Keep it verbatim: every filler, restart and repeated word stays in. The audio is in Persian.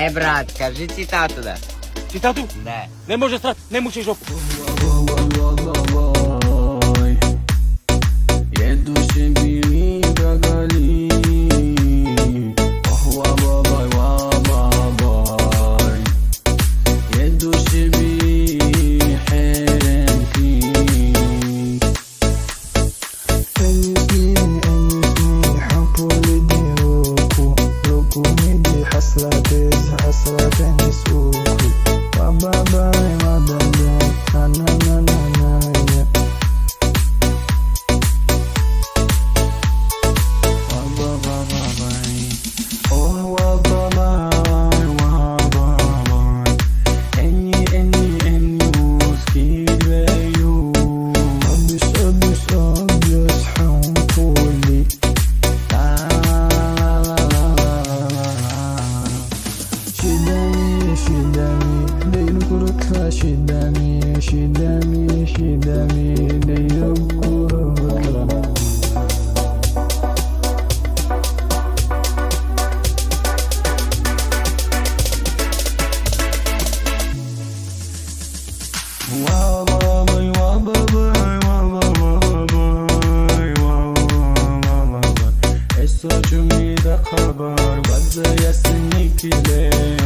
Е, брат, кажи цитату, да. Цитату? Да. Не може страт, не мучи жопу. Еду себе гагали. Ох, ва-ба-бай, ва-ба-бай. Еду себе херенки. أنسني أنسني حبوا لدي روكو روكو مدي حسرة حسرة نسوكو وبابا وبابا أنا أنا أنا وبابا بابا أوه وبابا وبابا أني أني أني مسكين بيو أبس أبس أبس حنقولي شدامي شدامي دير كركها شدامي شدامي شدامي دير كركها واباباي واباباي واباباي واباباي Eso yo me da خبر بعد يا سني كده